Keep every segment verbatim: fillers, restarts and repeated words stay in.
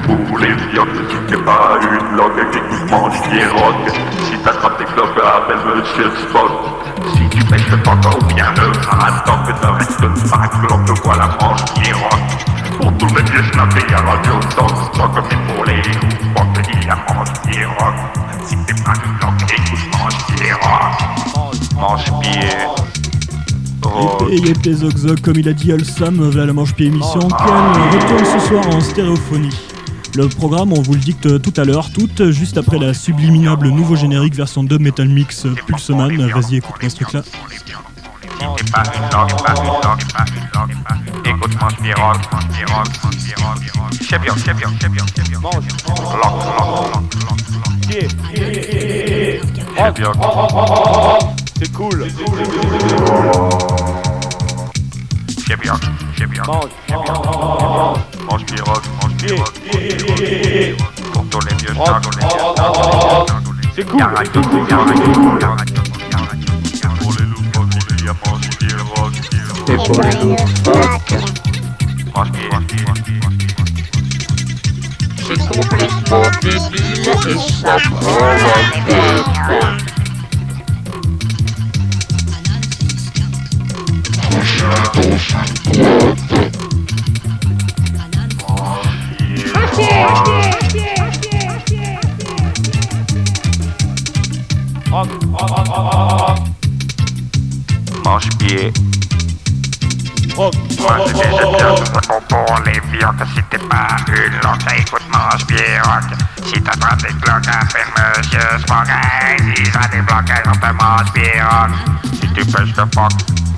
pour les viandes. Si t'es pas une langue, écoute, mange pirogue. Si t'attrapes des clopes, appelle Monsieur Spock. Si tu pêches le panda ou bien le marathon, que ne reste pas que l'on te voit la manche pirogue. Pour tous les vieux snappés à radio, sans stock, mais pour les loups, on te dit la manche pirogue. Si t'es pas une langue, écoute, mange pirogue. Mange pied. Et yep, les zog zog, comme il a dit Olsam, voilà la manche-pied émission, qu'elle retourne ce soir en stéréophonie. Le programme, on vous le dicte tout à l'heure, tout juste après la subliminable nouveau générique version dub Metal Mix Pulseman. Vas-y, écoute-moi ce truc-là. C'est pas une langue, pas une langue, pas une langue, pas une langue. Écoute, mange pirogue, mange pirogue, mange pirogue. C'est bien, c'est bien, c'est bien, c'est bien. Mange, langue, langue, langue, langue. Yeah, yeah, yeah. C'est bien. C'est cool. C'est bien, c'est bien. Mange, mange pirogue, mange pirogue. Pour tous les vieux snags, tous les vieux snags. C'est cool. Pour les loups, pour les loups, mange pirogue. Et pour les loups, mange pirogue. c'est complètement débile et ça prend la tête. Mange pied. Moi j'ai déjà bien pour les viandes. Si t'es pas une langue, écoute, mange pirogue. Si t'attrapes des blocs, appelle Monsieur Spock. Si ça des blocages, on te mange pirogue. Si tu pêches le phoque.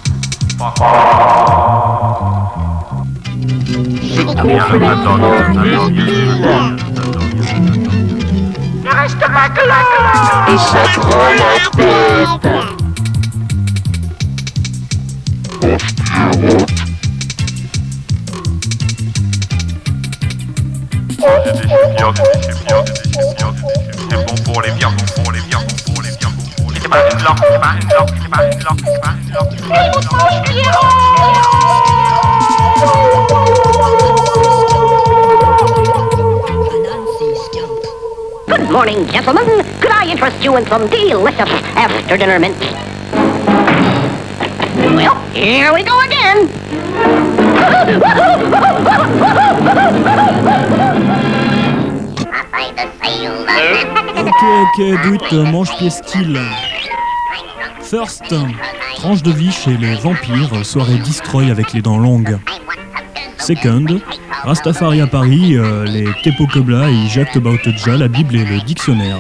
C'est complètement débile. Ne reste pas que là. Et ça prend la tête. J'ai des viandes, j'ai des viandes, j'ai des viandes. C'est bon pour les viandes, bon pour les viandes, bon pour les viandes, bon pour les viandes. C'est pas une langue, c'est pas une langue, c'est pas une langue, c'est pas une langue. Good morning, gentlemen. Could I interest you in some delicious after-dinner mints? Well, here we go again. Ok, ok, do it, mange-pied style. First, tranche de vie chez les vampires, soirée destroy avec les dents longues. Second, Rastafari à Paris, euh, les Tepo Kebla et Jacques About Ja, la Bible et le dictionnaire.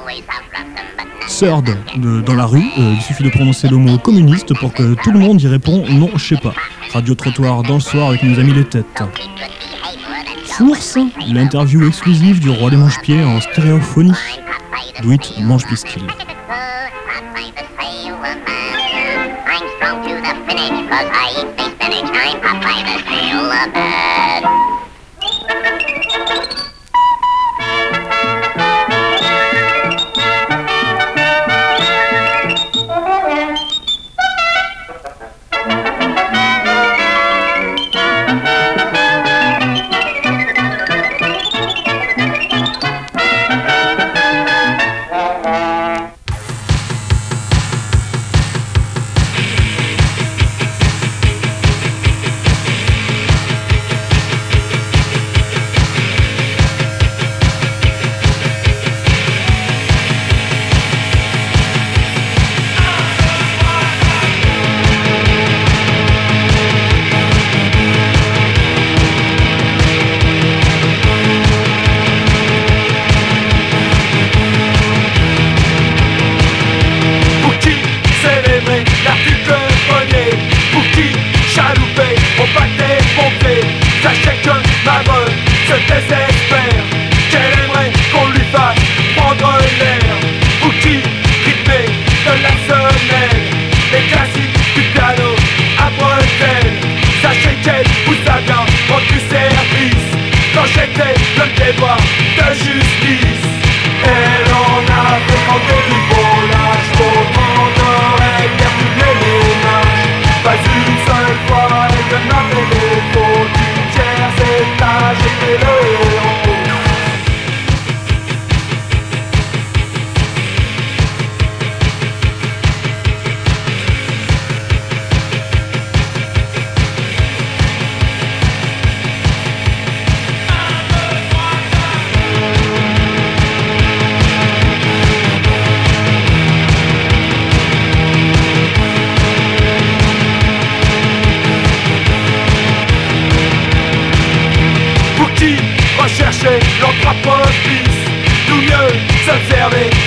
Third, de, dans la rue, euh, il suffit de prononcer le mot communiste pour que tout le monde y répond non, je sais pas. Radio Trottoir dans le soir avec nos amis les têtes. Fourth, l'interview exclusive du roi des manche-pieds en stéréophonie. Do it, mange-pied style. J'étais le héros.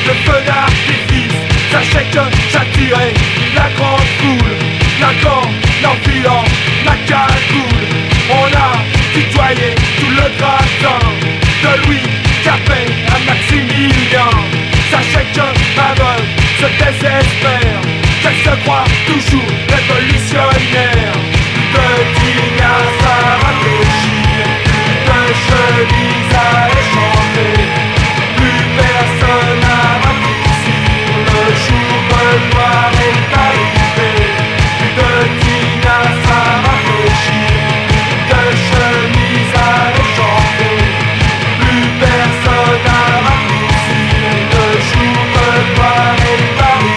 de feux d'artifice. Sachez que j'attirais la grande foule, claquant, l'enfilant, ma cagoule. On a tutoyé tout le gratin, de Louis Capet à Maximilien. Sachez que ma veuve se désespère, qu'elle se croit toujours révolutionnaire. De Tignasse à réfléchir, de chemises à échanger, plus personne à réfléchir, le jour de gloire est arrivé. De Tignasse à réfléchir, de chemises à échanger, plus personne à réfléchir, le jour de gloire est arrivé.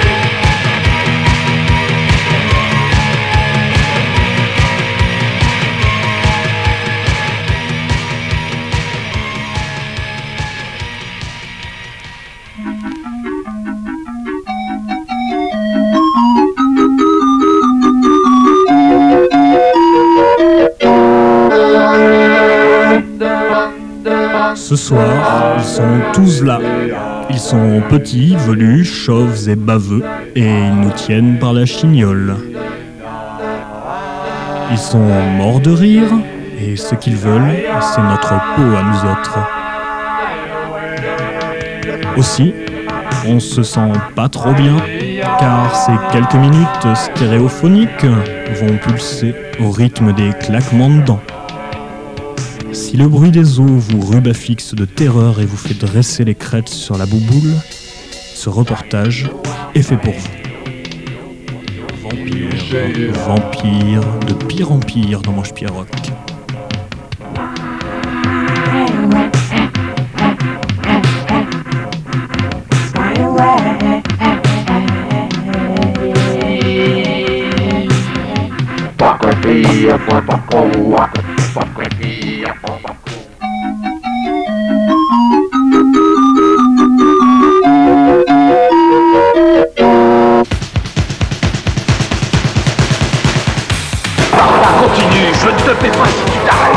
Ce soir, ils sont tous là. Ils sont petits, velus, chauves et baveux, et ils nous tiennent par la chignole. Ils sont morts de rire, et ce qu'ils veulent, c'est notre peau à nous autres. Aussi, on se sent pas trop bien, car ces quelques minutes stéréophoniques vont pulser au rythme des claquements de dents. Si le bruit des eaux vous rubafixe de terreur et vous fait dresser les crêtes sur la bouboule, ce reportage est fait pour vous. Vampire, vampire, de pire en pire dans Manche-Pied Rock. Continue, je ne te fais pas si tu t'arrêtes.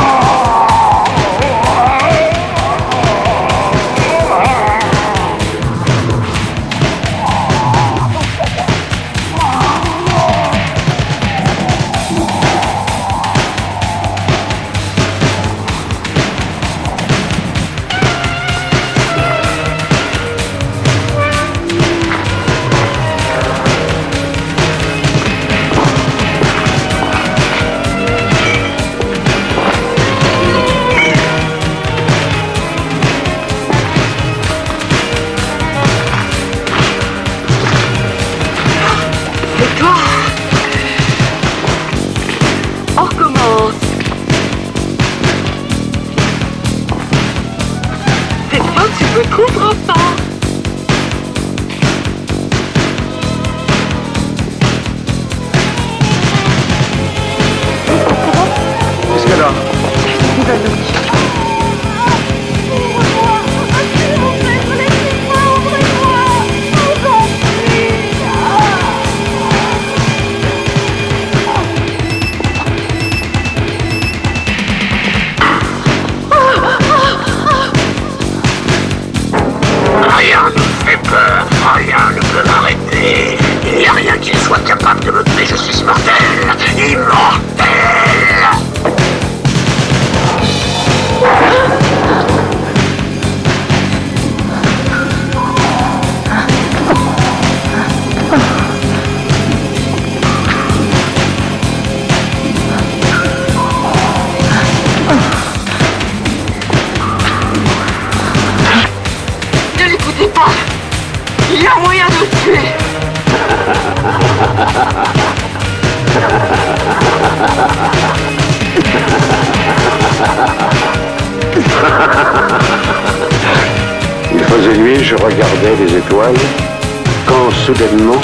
Il faisait nuit, je regardais les étoiles, quand soudainement,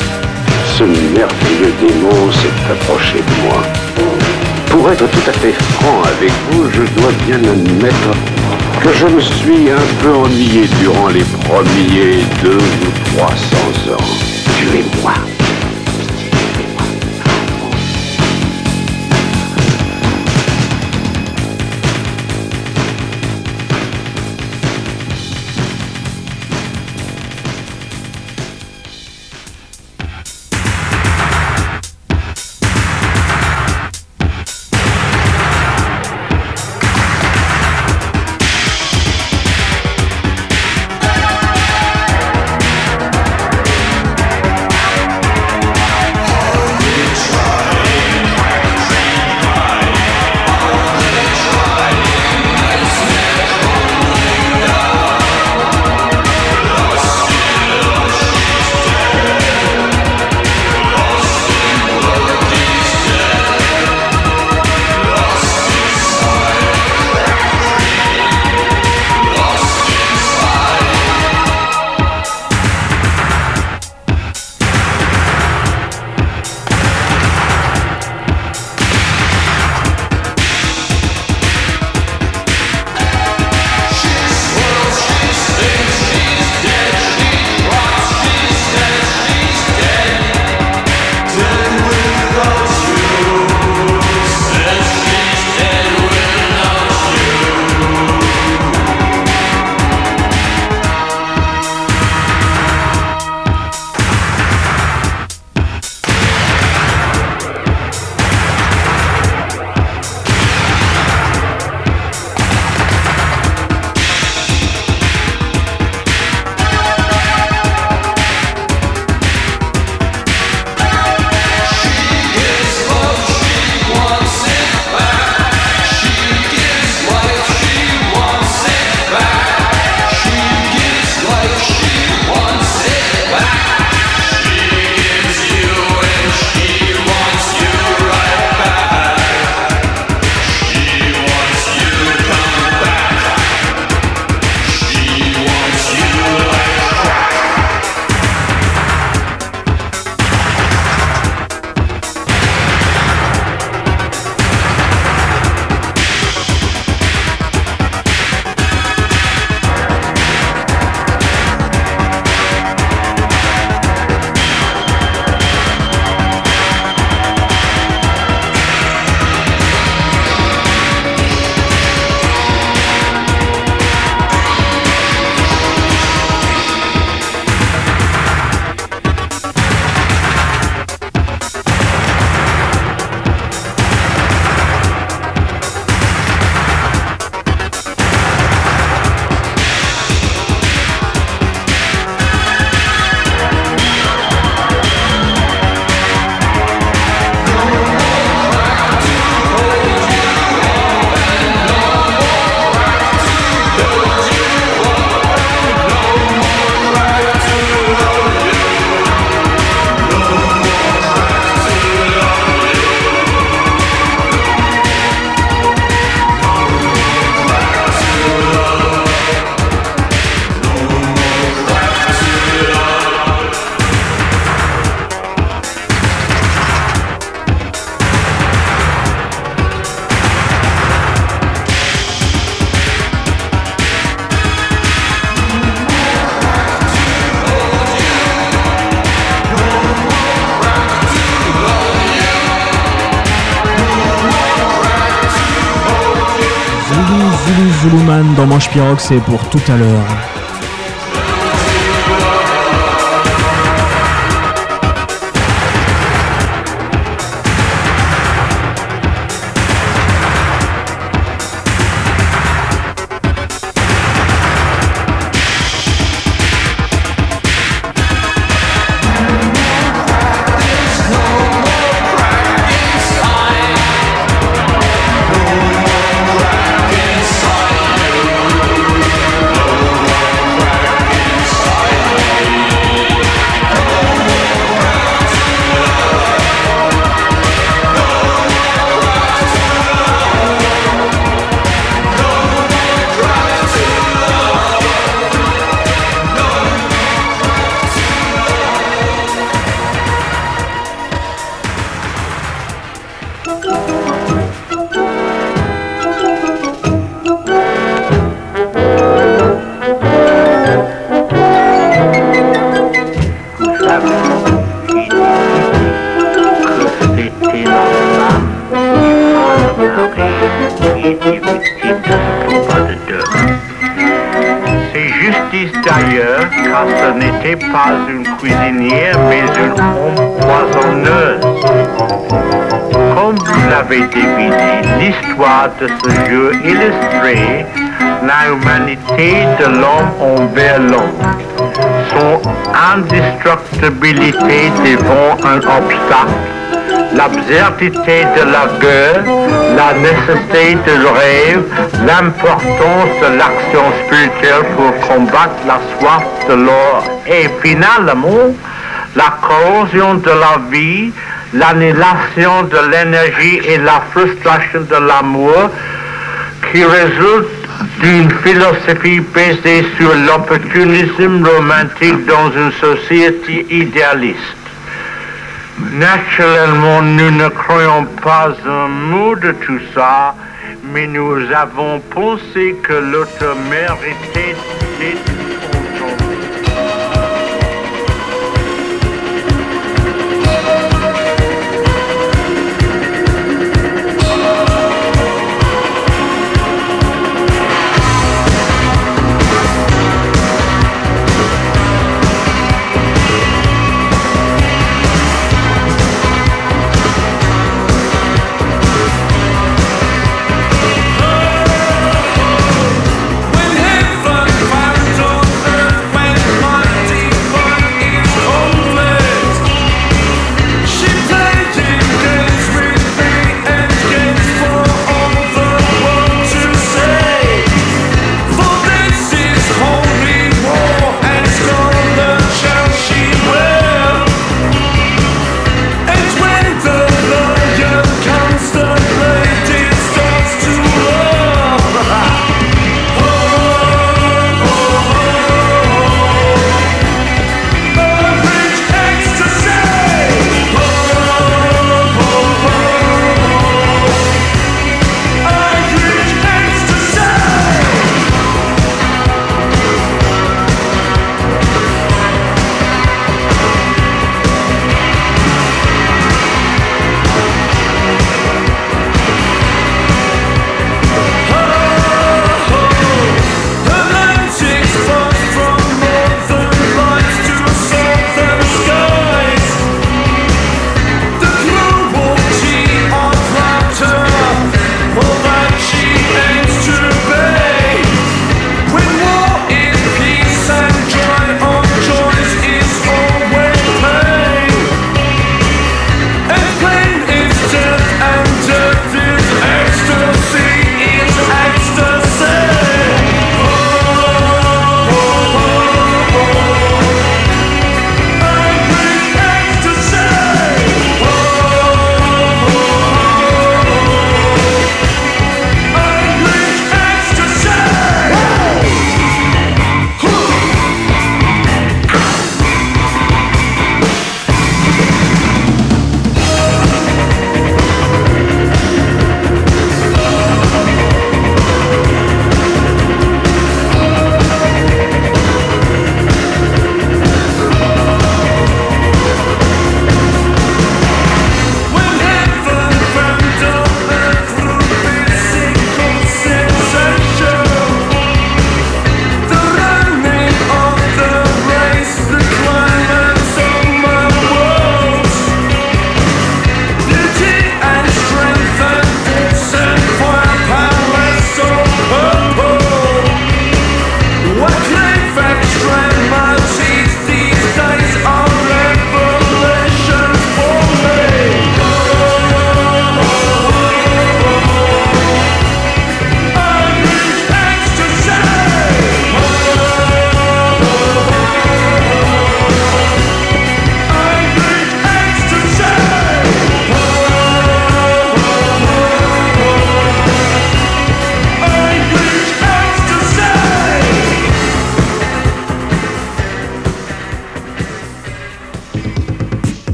ce merveilleux démon s'est approché de moi. Pour être tout à fait franc avec vous, je dois bien admettre que je me suis un peu ennuyé durant les premiers deux ou trois cents ans. Tuez-moi. Zulu Zuluman dans Manche Pirogue, c'est pour tout à l'heure. Pas une cuisinière, mais une empoisonneuse. Comme vous l'avez deviné, l'histoire de ce jeu illustré la humanité de l'homme envers l'homme, son indestructibilité devant un obstacle, l'absurdité de la guerre, la nécessité du rêve, l'importance de l'action spirituelle pour combattre la soif de l'or et finalement la corrosion de la vie, l'annihilation de l'énergie et la frustration de l'amour qui résulte d'une philosophie basée sur l'opportunisme romantique dans une société idéaliste. Naturellement, nous ne croyons pas un mot de tout ça, mais nous avons pensé que l'auteur méritait d'être entendu. When heaven finds on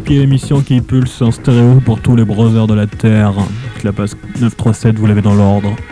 Pied, émission qui pulse en stéréo pour tous les brothers de la Terre. La passe neuf trois sept, vous l'avez dans l'ordre.